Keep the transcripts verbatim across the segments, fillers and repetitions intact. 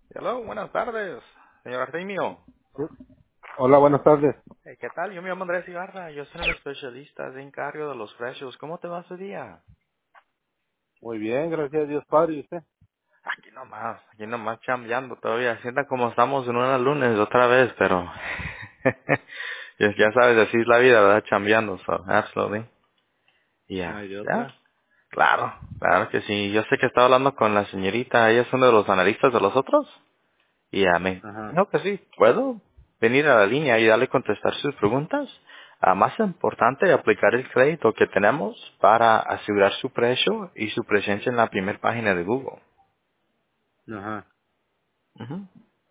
Hello, buenas tardes, señor Artemio. Hola, buenas tardes. Hey, ¿qué tal? Yo me llamo Andrés Ibarra, yo soy un especialista de encargo de los precios. ¿Cómo te va su día? Muy bien, gracias a Dios, Padre. ¿Y usted? Aquí nomás, aquí nomás chambeando todavía. Sienta como estamos en una lunes otra vez, pero ya ya sabes, así es la vida, ¿verdad? Chambeando, so, absolutely. No Yeah, hay de yeah. otra. Claro, claro que sí. Yo sé que estaba hablando con la señorita, ella es uno de los analistas de los otros. Y a mí, Ajá, no, pues sí, puedo venir a la línea y darle contestar sus preguntas. Ah, más importante, aplicar el crédito que tenemos para asegurar su precio y su presencia en la primera página de Google. ajá. Ujú.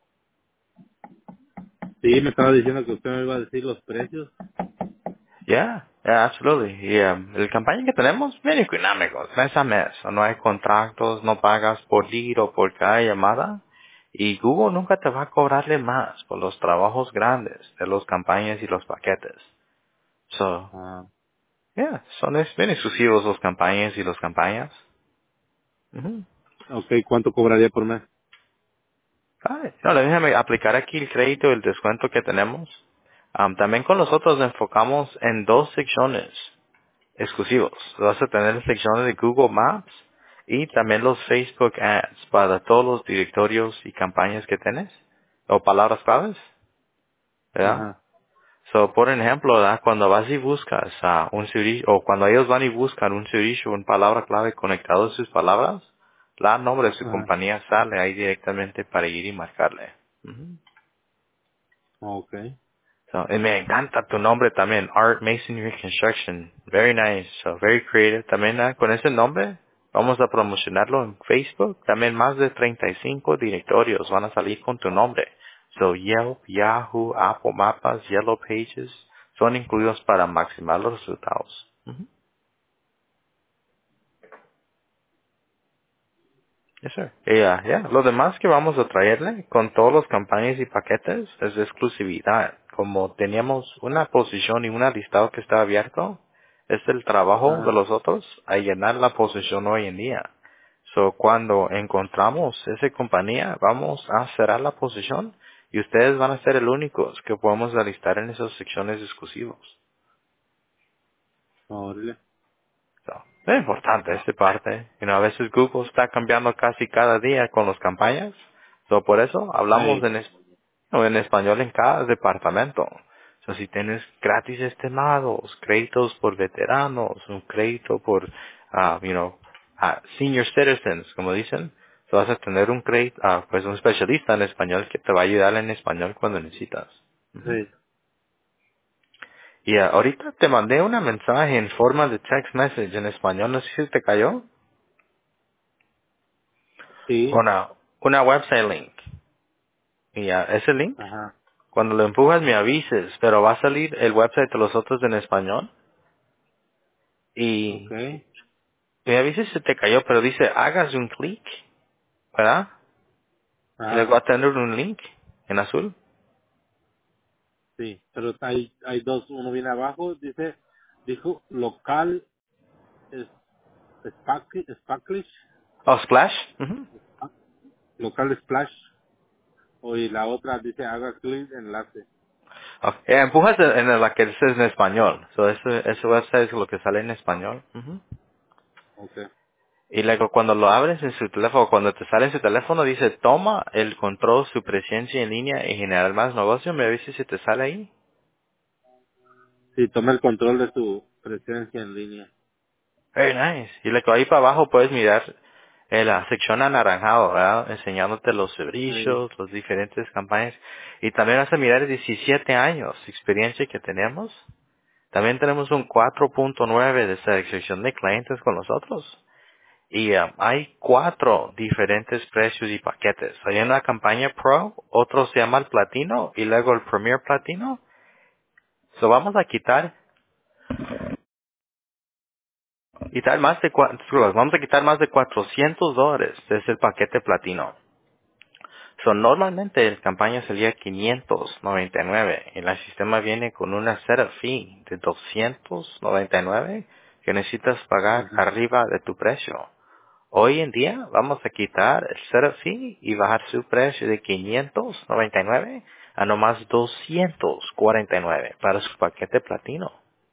Sí, me estaba diciendo que usted me iba a decir los precios. Yeah, yeah, absolutely. Y um, el campaña que tenemos, bien económicos, mes a mes. No hay contratos, no pagas por lead o por cada llamada. Y Google nunca te va a cobrarle más por los trabajos grandes de los campañas y los paquetes. So, Ah, yeah, son es- bien exclusivos los campañas y los campañas. Ujú. ok, ¿cuánto cobraría por mes? Ay, no, déjame aplicar aquí el crédito y el descuento que tenemos. Am, también con nosotros nos enfocamos en dos secciones exclusivos. Vas a tener secciones de Google Maps y también los Facebook Ads para todos los directorios y campañas que tienes o palabras claves, ¿verdad? Ajá, So, por ejemplo, ¿verdad? Cuando vas y buscas a un servicio, o cuando ellos van y buscan un servicio, una palabra clave conectado a sus palabras, la nombre de su ajá. compañía sale ahí directamente para ir y marcarle. Ujú. Ok. So, y me encanta tu nombre también, Art Masonry Construction. Very nice, so very creative. También ah, con ese nombre vamos a promocionarlo en Facebook. También más de treinta y cinco directorios van a salir con tu nombre. So Yelp, Yahoo, Apple Mapas, Yellow Pages son incluidos para maximizar los resultados. Ujú. Yes, sir. Y, ah, yeah, lo demás que vamos a traerle con todos los campañas y paquetes es de exclusividad. Como teníamos una posición y un listado que está abierto, es el trabajo de Ajá. los otros a llenar la posición hoy en día. So, cuando encontramos esa compañía, vamos a cerrar la posición y ustedes van a ser el únicos que podemos alistar en esas secciones exclusivos. Órale. So, es importante esta parte. You know, a veces Google está cambiando casi cada día con las campañas. So, por eso hablamos Ahí. en, es- no, en español en cada departamento. So, si tienes gratis estimados, créditos por veteranos, un crédito por, ah, you know, ah, senior citizens, como dicen, so vas a tener un crédito, ah, pues un especialista en español que te va a ayudar en español cuando necesitas. Ujú. Sí. Y ah, ahorita te mandé una mensaje en forma de text message en español, no sé si te cayó. Sí. Una, una website link. Y ah, ese link, Ajá. cuando lo empujas me avises, pero va a salir el website de los otros en español. Ok. Y me avises si te cayó, pero dice hagas un clic, ¿verdad? Y luego Ajá. va a tener un link en azul. Sí. Pero hay, hay dos. Uno viene abajo. Dice, dijo local es, Sparklish. Sparklish. Oh, Splash. Ujú. Ah, local splash. O y la otra dice haga clic enlace. Ok, eh, empujas en en la que dice en español. So, ese, ese website es lo que sale en español. Ujú. Ok. Y luego cuando lo abres en su teléfono, cuando te sale en su teléfono, dice toma el control, su presencia en línea y generar más negocio. Me avisas si te sale ahí. Sí, toma el control de tu presencia en línea. Very nice. Y luego ahí para abajo puedes mirar en la sección anaranjado, ¿verdad? Enseñándote los Ahí. servicios, las diferentes campañas. Y también vas a mirar diecisiete años de experiencia que tenemos. También tenemos un cuatro punto nueve de selección de clientes con nosotros. Y um, hay cuatro diferentes precios y paquetes. Hay una campaña Pro, otro se llama el Platino y luego el Premier Platino. So vamos a quitar, quitar más de cua- disculpa, vamos a quitar más de cuatrocientos dólares desde el paquete Platino. So normalmente la campaña salía quinientos noventa y nueve y el sistema viene con una setup fee de doscientos noventa y nueve que necesitas pagar Ajá. arriba de tu precio. Hoy en día vamos a quitar el setup fee y bajar su precio de quinientos noventa y nueve a nomás doscientos cuarenta y nueve para su paquete platino.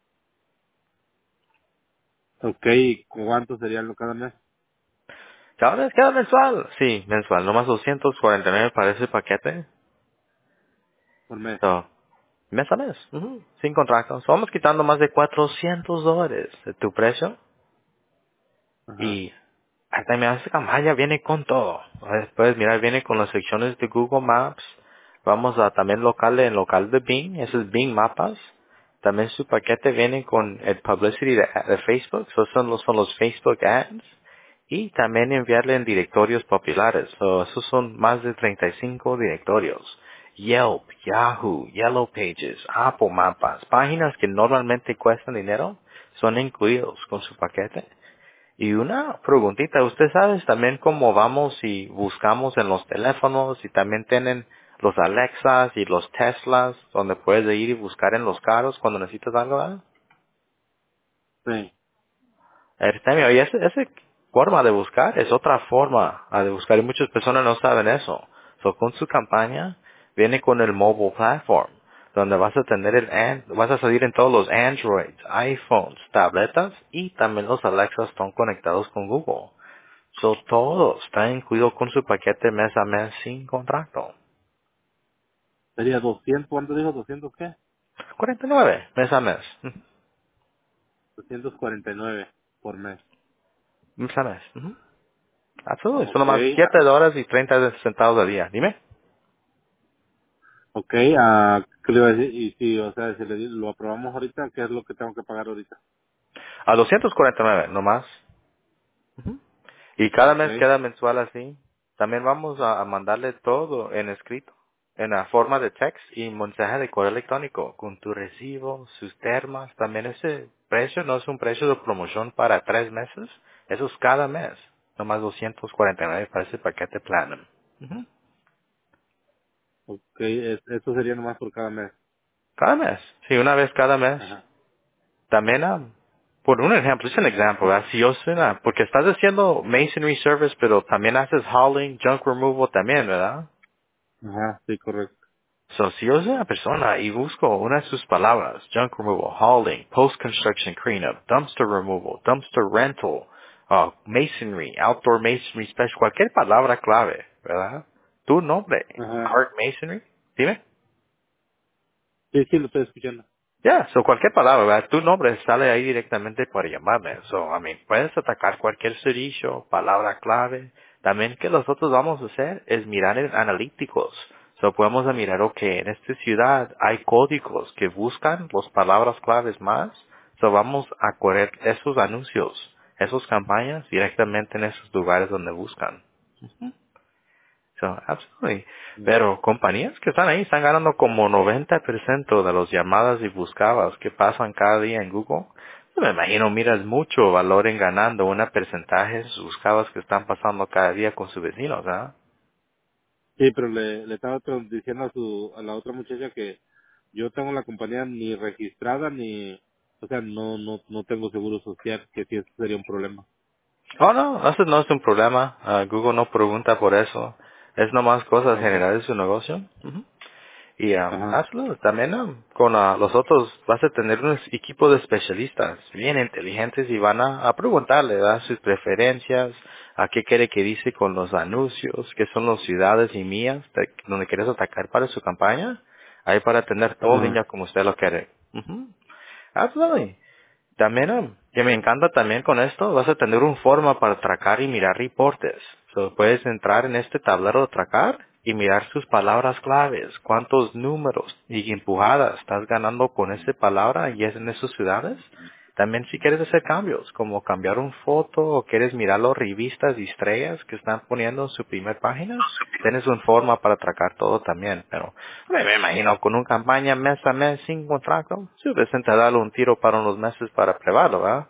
Ok, ¿y cuánto sería lo cada mes? ¿Cada vez cada mensual? Sí, mensual, nomás doscientos cuarenta y nueve para ese paquete. Por mes. So, mes a mes, ujú, sin contrato. So, vamos quitando más de cuatrocientos dólares de tu precio. Ajá. Y hasta mira, esta campaña viene con todo. Puedes mirar, viene con las secciones de Google Maps. Vamos a también local en local de Bing, ese es Bing Mapas. También su paquete viene con el publicity de, de Facebook, esos son los, son los Facebook Ads. Y también enviarle en directorios populares. So, esos son más de treinta y cinco directorios. Yelp, Yahoo, Yellow Pages, Apple Mapas, páginas que normalmente cuestan dinero, son incluidos con su paquete. Y una preguntita, ¿usted sabe también cómo vamos y buscamos en los teléfonos y también tienen los Alexas y los Teslas donde puedes ir y buscar en los carros cuando necesitas algo? ¿Verdad? Sí. Artemio, y esa, esa forma de buscar es otra forma ah, de buscar y muchas personas no saben eso. So, con su campaña viene con el mobile platform donde vas a tener el an- vas a salir en todos los Androids, iPhones, tabletas y también los Alexas están conectados con Google. So, todo está incluido con su paquete mes a mes sin contrato. Sería doscientos, ¿cuánto dijo? ¿doscientos qué? cuarenta y nueve mes a mes. Ujú. doscientos cuarenta y nueve por mes. Mes a mes. Ujú. Absolutamente. Son Ok, nomás siete ah, dólares y treinta centavos al día. Dime. ok, ah, ¿qué le iba a decir? Y si, o sea, si le di- lo aprobamos ahorita, ¿qué es lo que tengo que pagar ahorita? A doscientos cuarenta y nueve nomás. Y cada Ok, mes queda mensual así. También vamos a, a mandarle todo en escrito, en la forma de text y mensaje de correo electrónico, con tu recibo, sus termas. También ese precio no es un precio de promoción para tres meses, eso es cada mes. Nomás doscientos cuarenta y nueve para ese paquete Platinum. Ujú. ok, es- eso sería nomás por cada mes. Cada mes, sí, una vez cada mes. Ajá, También, ah, por un ejemplo, es un ejemplo, ¿verdad? Si yo soy una- porque estás haciendo masonry service, pero también haces hauling, junk removal también, ¿verdad? ajá, sí, correcto. So, si yo soy una persona y busco una de sus palabras, junk removal, hauling, post-construction cleanup, dumpster removal, dumpster rental, uh, masonry, outdoor masonry special, cualquier palabra clave, ¿verdad? Tu nombre, Ajá, Park Masonry, dime. sí, sí, lo estoy escuchando. Ya, so cualquier palabra, ¿verdad? Tu nombre sale ahí directamente para llamarme. So, I mean, puedes atacar cualquier servicio, palabra clave. También que nosotros vamos a hacer es mirar en analíticos. So, podemos mirar, ok, en esta ciudad hay códigos que buscan las palabras claves más. So, vamos a correr esos anuncios, esas campañas directamente en esos lugares donde buscan. So, absolutely. Pero compañías que están ahí están ganando como noventa por ciento de las llamadas y buscadas que pasan cada día en Google. Yo me imagino miras mucho valor en ganando una porcentaje de sus buscadas que están pasando cada día con sus vecinos, ¿ah? Sí, pero le, le estaba otro- diciendo a su, a la otra muchacha que yo tengo la compañía ni registrada ni, o sea, no, no, no tengo seguro social, que si eso sería un problema. Oh, no, eso no es un problema. Ah, Google no pregunta por eso. Es nomás cosas Okay. generales de su negocio. Ujú. Y um, Ajá, hazlo también um, con ah, los otros. Vas a tener un equipo de especialistas bien inteligentes y van a, a preguntarle ¿verdad? Sus preferencias, a qué quiere que dice con los anuncios, qué son las ciudades y mías de- donde quieres atacar para su campaña. Ahí para tener todo ajá, línea como usted lo quiere. Ujú. Absolutely. También, um, que me encanta también con esto, vas a tener un forma para tracar y mirar reportes. So, puedes entrar en este tablero de tracar y mirar sus palabras claves, cuántos números y empujadas estás ganando con esa palabra y es en esas ciudades. También si quieres hacer cambios, como cambiar un foto o quieres mirar las revistas y estrellas que están poniendo en su primer página, tienes una forma para tracar todo también. Pero me, me imagino con una campaña mes a mes sin contrato, suficiente darle un tiro para unos meses para probarlo, ¿verdad?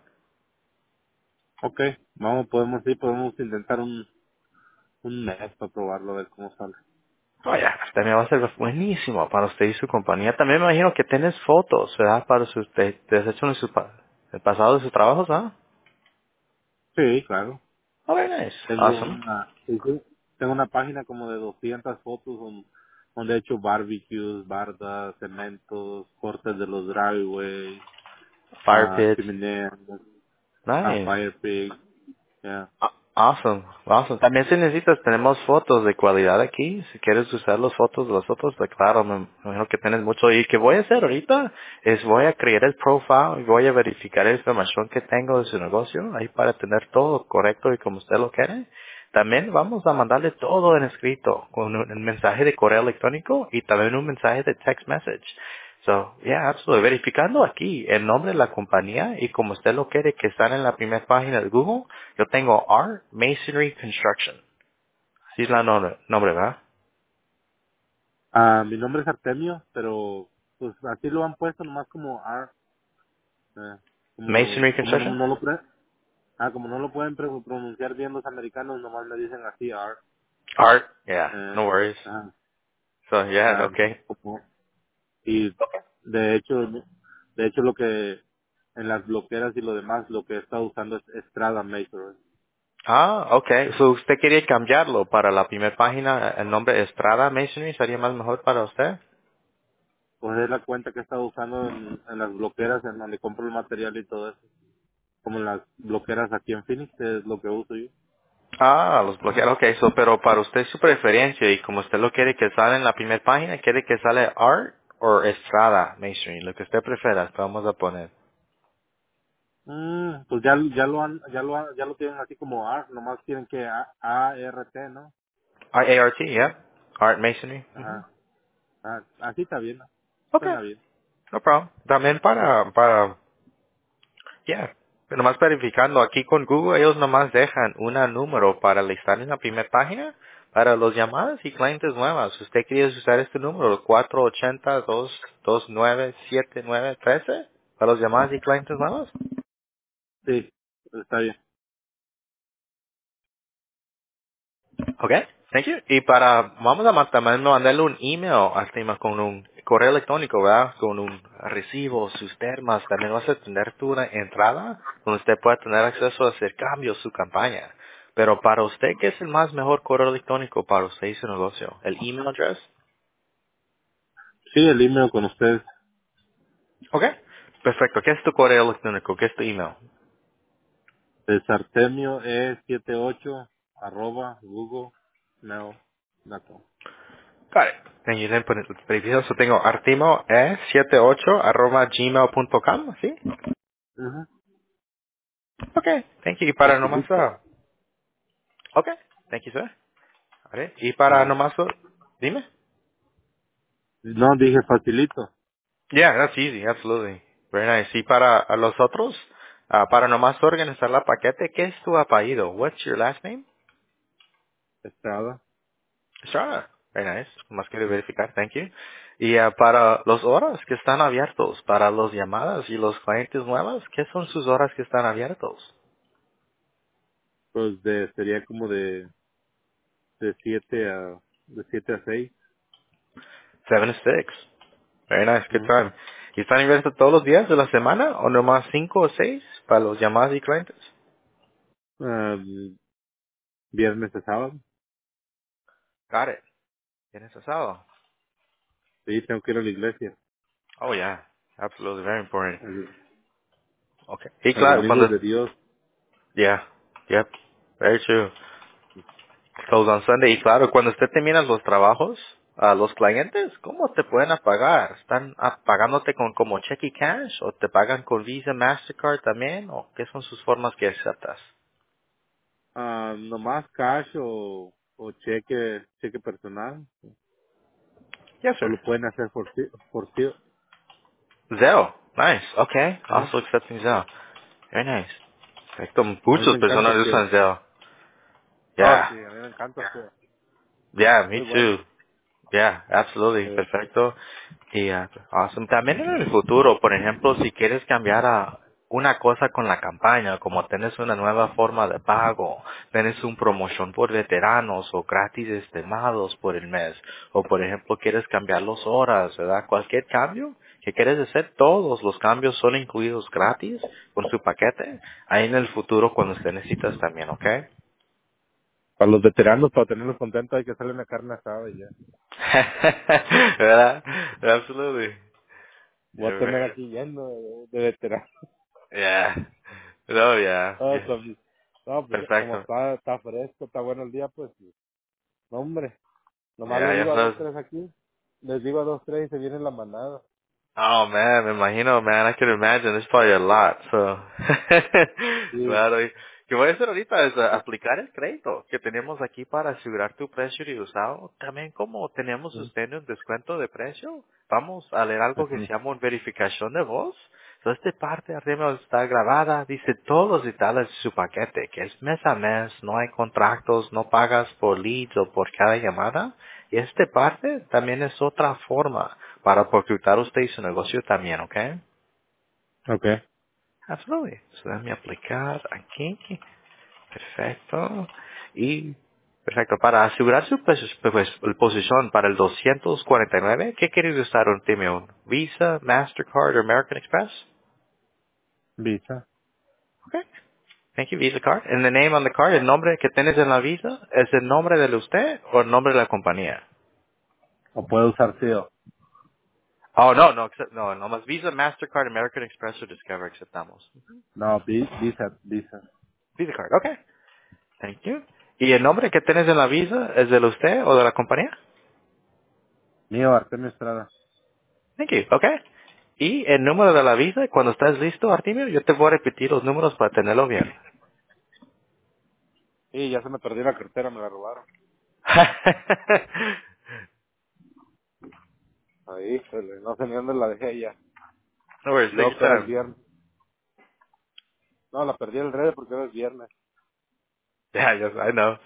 okay, vamos, podemos, sí, podemos intentar un, un mes para probarlo, a ver cómo sale. Oye, también va a ser buenísimo para usted y su compañía. También me imagino que tienes fotos, ¿verdad? Para sus, te, te has hecho en su, pa- el pasado de sus trabajos, ¿ah? Sí, claro. Oh, very nice. Tengo Awesome. una, sí, sí, tengo una página como de doscientas fotos don- donde he hecho barbecues, bardas, cementos, cortes de los driveways, Fire uh, pits. chimeneas, uh, Nice. fire pig, yeah. Ah, Awesome, awesome. También si necesitas, tenemos fotos de cualidad aquí. Si quieres usar las fotos de los otros, pues claro, me me imagino que tienes mucho. Y que voy a hacer ahorita es voy a crear el profile y voy a verificar la información que tengo de su negocio ahí para tener todo correcto y como usted lo quiere. También vamos a mandarle todo en escrito con un, un mensaje de correo electrónico y también un mensaje de text message. So, yeah, absolutely. Verificando aquí el nombre de la compañía y como usted lo quiere que están en la primera página de Google, yo tengo Art Masonry Construction. Así es la nombre, nombre, ¿verdad? Ah, mi nombre es Artemio, pero pues así lo han puesto nomás como R, eh, como, Masonry como no, Construction. no lo pre- ah, como no lo pueden pre- pronunciar bien los americanos, nomás me dicen así R, Art, yeah, eh, no worries. ah, So, yeah, ah, okay. como, y de hecho, de hecho lo que en las bloqueras y lo demás, lo que he estado usando es Estrada Masonry. Ah, okay. So, usted quería cambiarlo para la primera página, el nombre Estrada Masonry, ¿sería más mejor para usted? Pues es la cuenta que he estado usando en, en las bloqueras, en donde compro el material y todo eso. Como en las bloqueras aquí en Phoenix, es lo que uso yo. Ah, los bloquear, ok, so, pero para usted su preferencia y como usted lo quiere que sale en la primera página, quiere que sale Art o Estrada Masonry, lo que usted prefiera, vamos a poner. Mm, pues ya, ya lo han, ya lo han- ya lo tienen así como A R, nomás quieren que A, ART, ¿no? R A R T, yeah, Art Masonry. Ujú. Ajá. Ah, así está bien, ¿no? Ok, Suena bien. no problem. También para, para, yeah, pero nomás verificando, aquí con Google ellos nomás dejan un número para listar en la primera página para los llamadas y clientes nuevas. Si usted quiere usar este número, cuatro ocho cero, dos dos nueve, siete nueve uno tres, para los llamadas y clientes nuevos. Sí, está bien. Okay, thank you. Y para, vamos a ma- también mandarle un email al tema con un correo electrónico, ¿verdad? Con un recibo, sus termas, también vas a tener tu una entrada donde usted pueda tener acceso a hacer cambios su campaña. Pero para usted, ¿qué es el más mejor correo electrónico para usted y su negocio? ¿El email address? Sí, el email con ustedes Okay, perfecto. ¿Qué es tu correo electrónico? ¿Qué es tu email? es artemio e setenta y ocho arroba google mail punto com. Got it. Thank you. Then put it, preciso, so tengo artimo e setenta y ocho arroba gmail punto com, ¿sí? Ujú. Okay, thank you. Y para nomás, Facilito. ah, okay, thank you, sir. Vale. Y para Ajá. nomás, dime. No, dije facilito. Yeah, that's easy, absolutely. Very nice. Y para a los otros, ah, para nomás organizar la paquete, ¿qué es tu apellido? What's your last name? Estrada. Estrada. Very nice. Más quiero verificar, thank you. Y ah, para los horas que están abiertos, para las llamadas y los clientes nuevos, ¿qué son sus horas que están abiertos? Pues de, sería como de, de siete a, de siete a seis. Seven to six. Very nice, good time. ¿Y están abiertos todos los días de la semana o nomás cinco o seis para los llamadas y clientes? Um, viernes a sábado. Got it. ¿Tienes asado? Sí, tengo que ir a la iglesia. Oh, yeah. Absolutely. Very important. El, Okay. Y el claro, domingo cuando... es de Dios. Yeah. Yep. Very true. Close on Sunday. Y claro, cuando usted termina los trabajos, a los clientes, ¿cómo te pueden pagar? ¿Están ah, pagándote con como cheque y cash? ¿O te pagan con Visa, Mastercard también? ¿O qué son sus formas que aceptas? Ah, nomás cash o, o cheque, cheque personal. Yes, O sir. lo pueden hacer por sí, por sí. Zelle. Nice. Okay. Ajá. Also accepting Zelle. Very nice. Perfecto. A mí Muchas me encanta personas hacer. usan Zelle. Oh, Yeah. sí, a mí me encanta hacer. Yeah, me Muy bueno. too. Yeah, absolutely. Eh, Perfecto. Y, ah, awesome. También en el futuro, por ejemplo, si quieres cambiar a una cosa con la campaña, como tienes una nueva forma de pago, tienes un promoción por veteranos o gratis estimados por el mes, o por ejemplo quieres cambiar las horas, ¿verdad? Cualquier cambio que quieres hacer, todos los cambios son incluidos gratis con su paquete, ahí en el futuro cuando usted necesitas también, ¿ok? Para los veteranos, para tenerlos contentos, hay que hacerle una carne asada y ya. ¿Verdad? Absolutely. Voy a You're tener right. aquí lleno de, de veteranos. Yeah. No, yeah. Ah, Yeah. con- no, pues como Perfecto. está, está fresco, está bueno el día, pues, no, hombre. Nomás Yeah, le ya digo a dos, sabes. tres aquí. Les digo a dos, tres y se viene la manada. Oh man, me imagino, man, I can imagine, it's probably a lot, so. Sí. Claro, y que voy a hacer ahorita es uh, aplicar el crédito que tenemos aquí para asegurar tu precio de usado. También como tenemos Mm, usted un descuento de precio, vamos a leer algo que se ujú. llama una verificación de voz. So, esta parte arriba está grabada, dice todos los detalles de su paquete, que es mes a mes, no hay contratos, no pagas por leads o por cada llamada. Y esta parte también es otra forma para ocultar usted y su negocio también, ¿ok? Okay. Absolutely. So, déjame aplicar aquí. Perfecto. Y, perfecto, para asegurar su pues, pues, posición para el doscientos cuarenta y nueve, ¿qué quieres usar un Timeo? ¿Visa, Mastercard o American Express? Visa. Okay. Thank you, Visa card. And the name on the card, el nombre que tienes en la Visa, ¿es el nombre de usted o el nombre de la compañía? O puedo usar C I O. Oh, no, no, accept- no, nomás Visa, Mastercard, American Express o Discover aceptamos. No, vi- Visa, Visa. Visa card, okay. Thank you. ¿Y el nombre que tienes en la Visa es de usted o de la compañía? Mío, Artemio Estrada. Thank you, okay. Y el número de la Visa, cuando estés listo, Artemio, yo te voy a repetir los números para tenerlo bien. Sí, ya se me perdió la cartera, me la robaron. Ahí, pues, no sé ni dónde la dejé ya. No worries, Y take luego your que ahora es time. viernes. No, la perdí el red porque ahora es viernes. Yeah, yes, I know.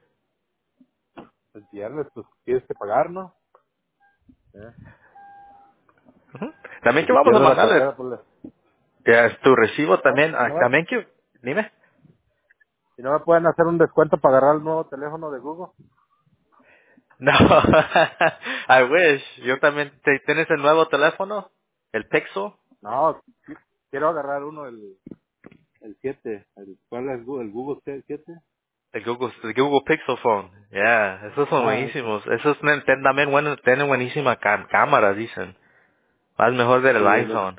Es viernes, pues tienes que pagar, ¿no? ¿Eh? Ujú. También Y que si vamos a pierdo la mandarle, cartera, pues le... ya, tu recibo No, también, y ah, no, me, también que, dime. y no me pueden hacer un descuento para agarrar el nuevo teléfono de Google. No, I wish. Yo también, ¿te- ¿tienes el nuevo teléfono? ¿El Pixel? No, qui- quiero agarrar uno, el, el siete. El, ¿Cuál es Google? ¿El Google siete? El Google, el Google Pixel Phone. Yeah, esos son Ah, ese. buenísimos. Esos tienen tienen también bueno, tienen buenísima cam- cámara, dicen. Más mejor del Sí, es lo que iPhone.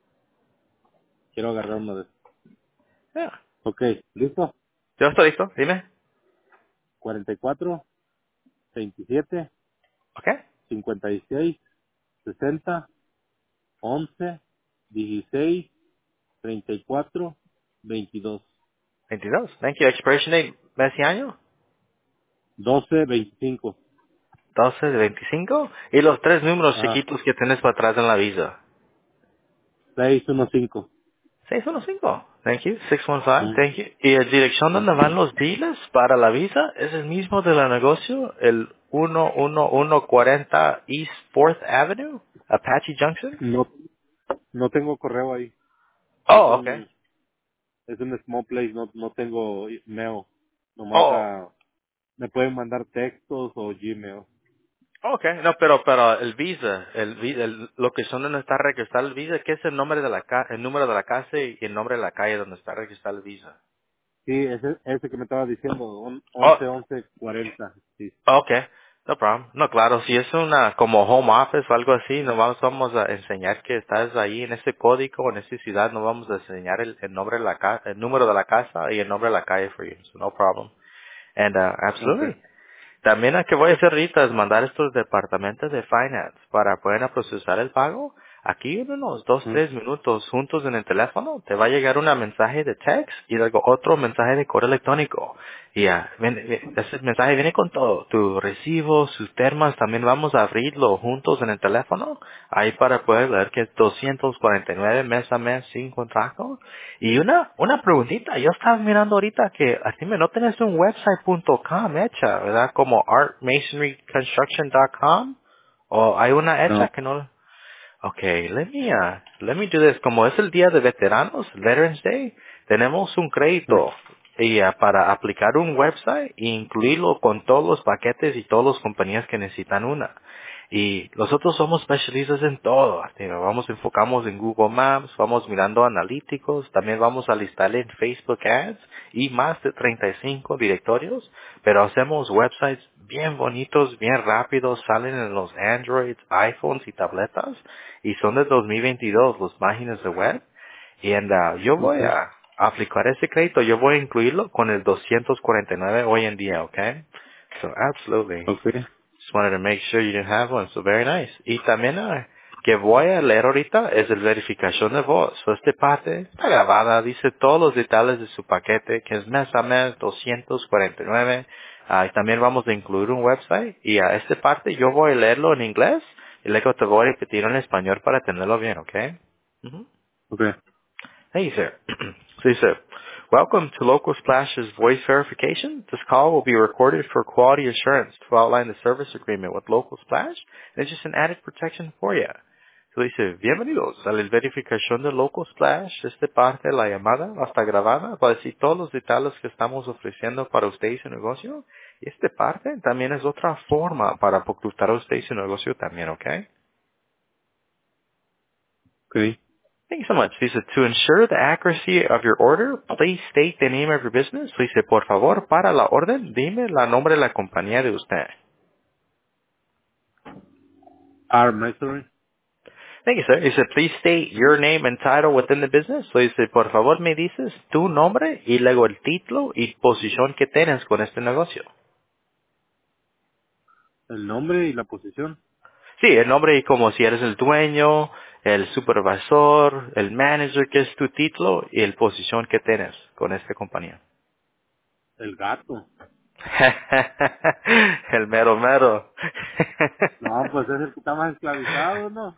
quiero agarrar uno de esos. Yeah. Ok, ¿listo? Yo estoy listo, dime. cuarenta y cuatro, veintisiete, Okay. cincuenta y seis, sesenta, once, dieciséis, treinta y cuatro, veintidós, veintidós. Thank you. Expiration date, mes y año. doce, veinticinco. doce de veinticinco. Y los tres números Ah, chiquitos que tienes para atrás en la visa. seis uno cinco. seiscientos quince. Thank you. seiscientos quince. Mm, Thank you. ¿Y la dirección mm. donde van los dealers para la visa es el mismo de la negocio? El uno uno uno cuarenta East Fourth Avenue, Apache Junction? No, no tengo correo ahí. Es Oh, okay. un, es un small place, no, no tengo mail. Nomás Oh, a, me pueden mandar textos o Gmail. okay. No, pero, pero el visa, el, vi- el lo que son donde está registrado el visa, ¿qué es el nombre de la ca el número de la casa y el nombre de la calle donde está registrado el visa? Sí, ese, ese que me estaba diciendo, on- Oh, once once cuarenta. Sí. okay, no problem. No, claro, si es una como home office o algo así, no vamos, vamos a enseñar que estás ahí en ese código, en esa ciudad, no vamos a enseñar el, el nombre de la casa, el número de la casa y el nombre de la calle for you, so no problem. And uh, Okay. absolutely. También lo que voy a hacer ahorita es mandar estos departamentos de finance para poder procesar el pago. Aquí en unos dos, Mm, tres minutos juntos en el teléfono te va a llegar un mensaje de text y luego otro mensaje de correo electrónico. Y ya, viene- viene- ese mensaje viene con todo, tu recibo, sus termas, también vamos a abrirlo juntos en el teléfono, ahí para poder ver que es doscientos cuarenta y nueve mes a mes sin contrato. Y una, una preguntita, yo estaba mirando ahorita que así me no tenés un website punto com hecha, ¿verdad? Como art masonry construction punto com, o hay una hecha No. que no. Okay, let me, uh, let me do this. Como es el día de veteranos, Veterans Day, tenemos un Mm, crédito y uh, para aplicar un website e incluirlo con todos los paquetes y todas las compañías que necesitan una. Y nosotros somos especialistas en todo. Digo, vamos, enfocamos en Google Maps, vamos mirando analíticos, también vamos a listar en Facebook Ads y más de treinta y cinco directorios, pero hacemos websites bien bonitos, bien rápidos, salen en los Androids, iPhones y tabletas y son de dos mil veintidós las páginas de web. Y anda, yo voy Okay. a aplicar ese crédito, yo voy a incluirlo con el doscientos cuarenta y nueve hoy en día, ¿ok? So, absolutely. Okay. Just wanted to make sure you didn't have one, so very nice. Y también ah, que voy a leer ahorita es el verificación de voz. So, esta parte está grabada, dice todos los detalles de su paquete, que es mes a mes doscientos cuarenta y nueve. Ah, y también vamos a incluir un website. Y a esta parte yo voy a leerlo en inglés y luego te voy a repetir en español para tenerlo bien, ¿ok? Ujú. Okay. Hey, sir. Please, sir. Welcome to Local Splash's voice verification. This call will be recorded for quality assurance to outline the service agreement with Local Splash, and it's just an added protection for you. So dice, bienvenidos a la verificación de Local Splash. Esta parte de la llamada hasta grabada para decir todos los detalles que estamos ofreciendo para usted y su negocio. Y esta parte también es otra forma para ocultar a usted y su negocio también, ¿ok? Okay. Thank you so much. Dice, to ensure the accuracy of your order, please state the name of your business. Dice, por favor, para la orden, dime la nombre de la compañía de usted. R. Mercury. Thank you, sir. Dice, please state your name and title within the business. So dice, por favor, me dices tu nombre y luego el título y posición que tienes con este negocio. El nombre y la posición. Sí, el nombre y como si eres el dueño, el supervisor, el manager, que es tu título y el posición que tienes con esta compañía. El gato. El mero mero. No, pues es el que está más esclavizado, ¿no?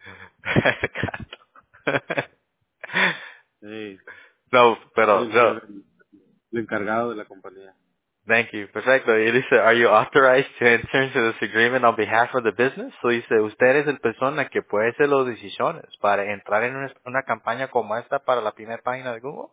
Sí. No, Soy pero, el, no. el- el encargado de la compañía. Thank you. Perfecto. Y dice, are you authorized to enter into this agreement on behalf of the business? So dice, usted es el persona que puede hacer las decisiones para entrar en una, una campaña como esta para la primera página de Google.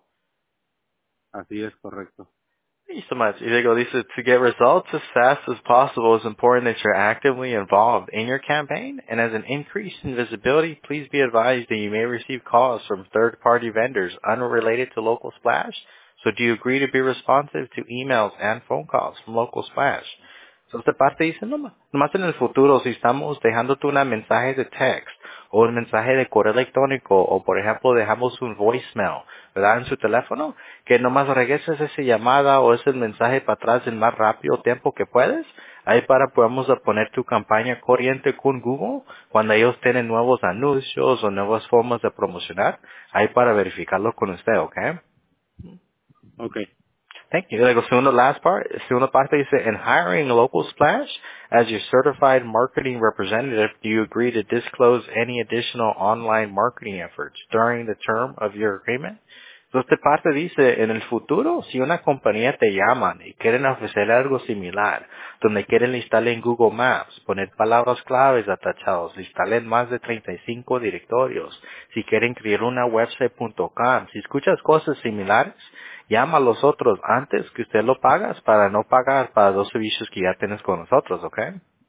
Así es, correcto. Thank you so much. Y digo, dice, to get results as fast as possible, it's important that you're actively involved in your campaign. And as an increase in visibility, please be advised that you may receive calls from third-party vendors unrelated to Local Splash. So do you agree to be responsive to emails and phone calls from Local Splash? So esta parte dice, no, nomás en el futuro, si estamos dejándote un mensaje de text o un mensaje de correo electrónico o, por ejemplo, dejamos un voicemail, ¿verdad? En su teléfono, que nomás regreses esa llamada o ese mensaje para atrás el más rápido tiempo que puedes. Ahí para podemos poner tu campaña corriente con Google cuando ellos tienen nuevos anuncios o nuevas formas de promocionar. Ahí para verificarlo con usted, ¿ok? Okay. Thank you. Luego, segundo last part, segunda parte dice, in hiring a Local Splash as your certified marketing representative, do you agree to disclose any additional online marketing efforts during the term of your agreement? Entonces, esta parte dice, en el futuro, si una compañía te llaman y quieren ofrecer algo similar, donde quieren listarle en Google Maps, poner palabras claves atachados, listarle en más de treinta y cinco directorios, si quieren crear una website punto com, si escuchas cosas similares, llama a los otros antes que usted lo pagas para no pagar para los servicios que ya tienes con nosotros, ¿ok?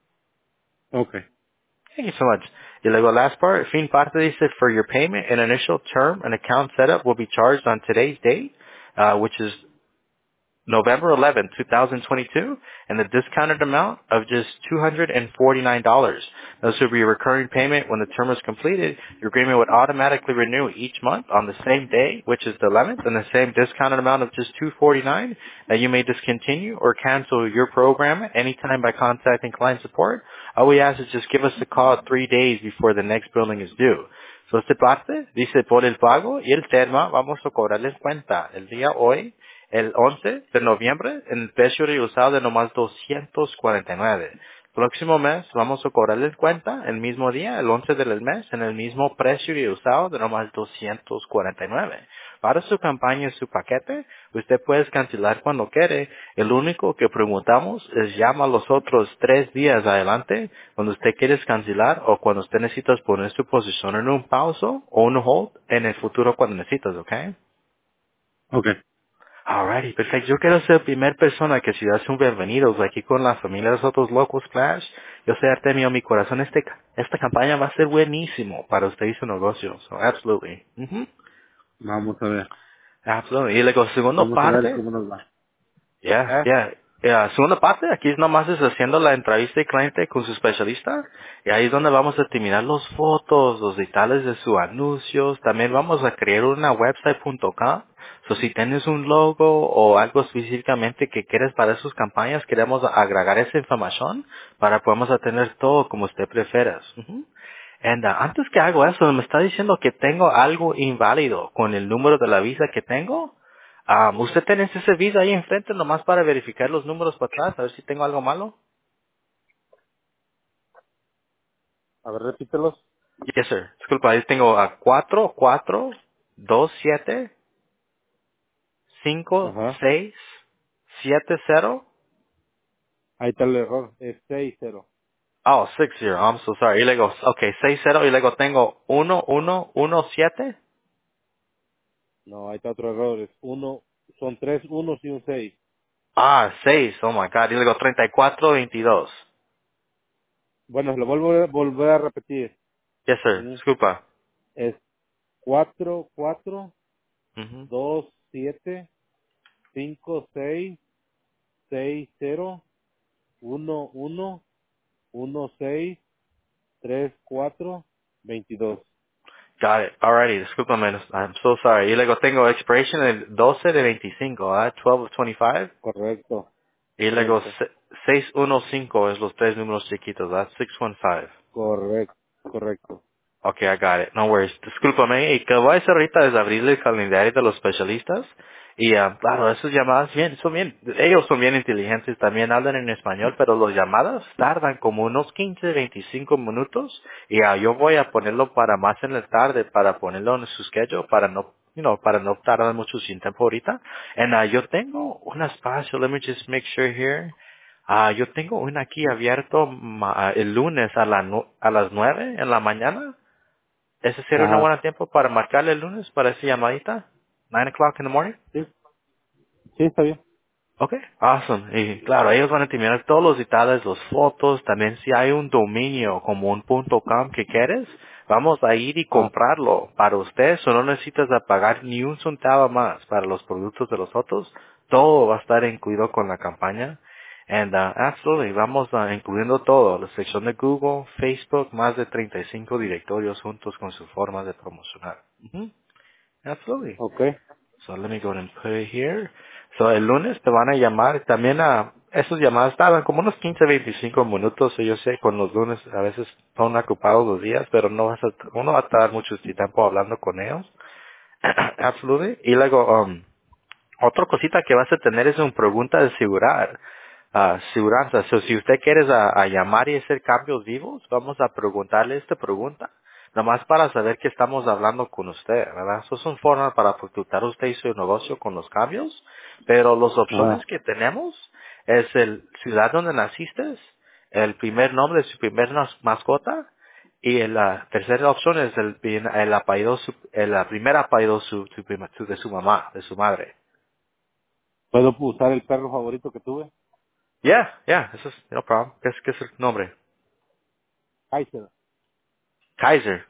Okay. Thank you so much. Y luego last part, fin parte dice, for your payment and initial term, an account setup will be charged on today's date, uh, which is November eleventh, twenty twenty-two, and the discounted amount of just two hundred forty-nine dollars. This will be a recurring payment when the term is completed. Your agreement would automatically renew each month on the same day, which is the eleventh, and the same discounted amount of just two hundred forty-nine dollars. Now you may discontinue or cancel your program at any time by contacting client support. All we ask is just give us a call three days before the next billing is due. So esta parte dice por el pago y el tema vamos a cobrarles cuenta el día hoy, el once de noviembre, en el precio reusado de nomás doscientos cuarenta y nueve. Próximo mes vamos a cobrarles cuenta el mismo día, el once del mes, en el mismo precio reusado de nomás doscientos cuarenta y nueve. Para su campaña y su paquete, usted puede cancelar cuando quiere. El único que preguntamos es llama a los otros tres días adelante cuando usted quiere cancelar o cuando usted necesita poner su posición en un pauso o un hold en el futuro cuando necesitas, ¿ok? Okay. Alrighty, perfecto. Yo quiero ser la primera persona que si das un bienvenido aquí con la familia de los otros locos Flash. Yo sé, Artemio, mi corazón, este, ca- esta campaña va a ser buenísimo para usted y su negocio. So, absolutely. Ujú. Vamos a ver. Absolutely. Y luego, segunda Vamos a ver parte, cómo nos va. ya, ¿Eh? ya. Ya, segunda parte, aquí es nomás es haciendo la entrevista de cliente con su especialista. Y ahí es donde vamos a terminar los fotos, los detalles de sus anuncios. También vamos a crear una website punto com. So, si tienes un logo o algo específicamente que quieres para sus campañas, queremos agregar esa información para podamos tener todo como usted prefiera. Ujú. And, uh, antes que hago eso, me está diciendo que tengo algo inválido con el número de la visa que tengo. Um, ¿Usted tiene ese visa ahí enfrente nomás para verificar los números para atrás? A ver si tengo algo malo. A ver, repítelos. Yes, sir. Disculpa, ahí tengo a cuatro cuatro dos siete cinco Ajá. seis siete cero. Ahí está el error. Es seis cero. Oh, six zero. I'm so sorry. Y luego, okay, seis cero y luego tengo uno uno uno siete. No, ahí está otro error. Es uno, son tres unos y un seis. Ah, seis. Oh my God. Y luego treinta y cuatro veintidós. Bueno, lo vuelvo a volver a repetir. Yes, sir. Mm, Disculpa. Es cuatro cuatro Mhm. dos siete cinco seis seis cero uno uno uno seis tres cuatro veintidós. Got it. Alrighty. Discúlpame. I'm so sorry. Y luego tengo expiration el doce de veinticinco, ¿ah? twelve of twenty-five. Correcto, Y luego correcto, se- seiscientos quince es los tres números chiquitos, ¿ah? seiscientos quince. correcto, correcto. Okay, I got it. No worries. Discúlpame. Y que voy a hacer ahorita es abrir el calendario de los especialistas. Y ah, claro, esas llamadas bien, son bien, ellos son bien inteligentes, también hablan en español, pero las llamadas tardan como unos quince, veinticinco minutos. Y ah, yo voy a ponerlo para más en la tarde, para ponerlo en su schedule, para no, you know, para no tardar mucho sin tiempo ahorita. And ah, yo tengo un espacio, let me just make sure here. Ah, yo tengo una aquí abierto ma- el lunes a, la nu- a las nueve en la mañana. ¿Ese sería un Ajá. buen tiempo para marcarle el lunes para esa llamadita? Nine o'clock in the morning? Sí, sí, está bien. Okay, awesome. Y claro, ellos van a terminar todos los detalles, las fotos, también si hay un dominio como un punto .com que quieres, vamos a ir y Ah, comprarlo para usted, so no necesitas de pagar ni un centavo más para los productos de los otros, todo va a estar incluido con la campaña. And uh, absolutely, vamos a incluyendo todo, la sección de Google, Facebook, más de treinta y cinco directorios juntos con su forma de promocionar. Ujú. Absolutely. ok. So let me go ahead and put it here. So el lunes te van a llamar también a esos llamadas tardan como unos quince, veinticinco minutos. Y yo sé con los lunes a veces son ocupados los días, pero no vas a, uno va a estar mucho tiempo hablando con ellos. Absolutely. Y luego, um, otra cosita que vas a tener es una pregunta de asegurar, ah, aseguranza. So, si usted quiere a, a llamar y hacer cambios vivos, vamos a preguntarle esta pregunta, nomás para saber que estamos hablando con usted, ¿verdad? Eso es una forma para protectar usted y su negocio con los cambios, pero las opciones Ajá. que tenemos es el ciudad donde naciste, el primer nombre de su primer nas- mascota, y la tercera opción es el, el apellido, su- el primer apellido su, su prima- su- de su mamá, de su madre. ¿Puedo usar el perro favorito que tuve? Yeah, yeah, eso es, no problem. ¿Qué es, qué es el nombre? Kaiser. Kaiser.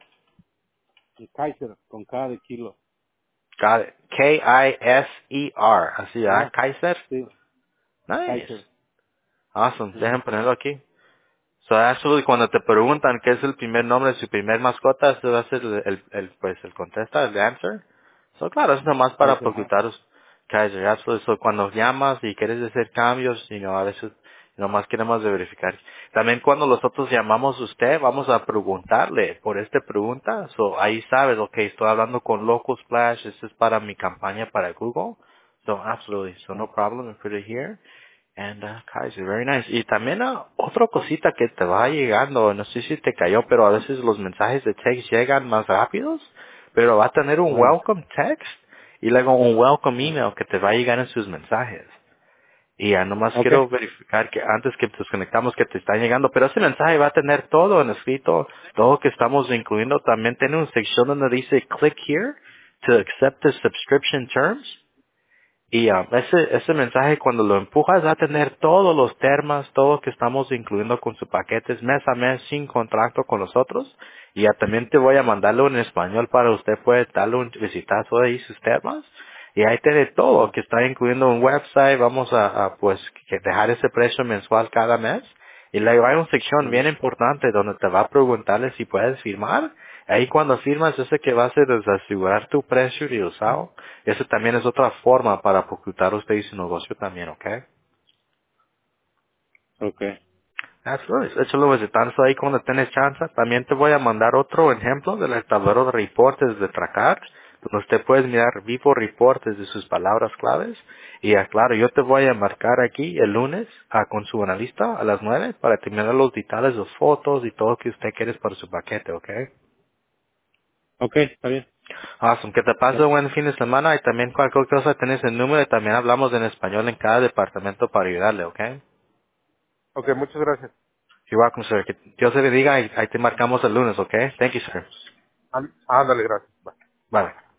El Kaiser, con cada de kilo. Got it. K I S E R. Así, ¿ah? Ajá. Kaiser. Sí, Nice. Kaiser. Awesome. Ujú. Dejen ponerlo aquí. So, actually, cuando te preguntan qué es el primer nombre de su primer mascota, ese va a ser el, el, el, pues, el contesta, el answer. So, claro, es nomás para Kaiser. ocultaros. Kaiser, absolutely. So, cuando llamas y quieres hacer cambios, you know, a veces nomás queremos de verificar. También cuando nosotros llamamos a usted, vamos a preguntarle por esta pregunta. So, ahí sabes, ok, estoy hablando con Local Splash, esto es para mi campaña para Google. So, absolutely. So, no Ah, problem, I put it here. And uh, Kaiser, very nice. Y también uh, otra cosita que te va llegando, no sé si te cayó, pero a veces los mensajes de text llegan más rápidos, pero va a tener un ah, welcome text y luego un welcome ah. email que te va a llegar en sus mensajes. Y ya nomás Ok. quiero verificar que antes que nos conectamos que te están llegando, pero ese mensaje va a tener todo en escrito, todo que estamos incluyendo. También tiene una sección donde dice click here to accept the subscription terms. Y um, ese, ese mensaje cuando lo empujas va a tener todos los temas, todo que estamos incluyendo con sus paquetes mes a mes sin contrato con nosotros. Y ya también te voy a mandarlo en español para usted puede darle un visitazo ahí sus temas. Y ahí tiene todo que está incluyendo un website. Vamos a, a, pues que dejar ese precio mensual cada mes. Y luego hay una sección Ujú. bien importante donde te va a preguntarle si puedes firmar. Ahí cuando firmas, ese que va a hacer es asegurar tu precio de usado. Eso también es otra forma para ocultar usted y su negocio también, ¿ok? Okay. That's right. Échalo visitarse ahí cuando tienes chance. También te voy a mandar otro ejemplo del tablero de reportes de Tracar, donde usted puede mirar vivo reportes de sus palabras claves. Y ah, claro, yo te voy a marcar aquí el lunes ah, con su analista a las nueve para terminar los detalles de fotos y todo lo que usted quiere para su paquete, ¿ok? Okay, está bien. Awesome. Que te pase Ya. un buen fin de semana y también cualquier cosa tenés el número y también hablamos en español en cada departamento para ayudarle, ¿ok? Okay, muchas gracias. You're welcome, sir. Que Dios te bendiga y ahí te marcamos el lunes, ¿ok? Thank you, sir. Án- Ándale, gracias. Bye. Bye.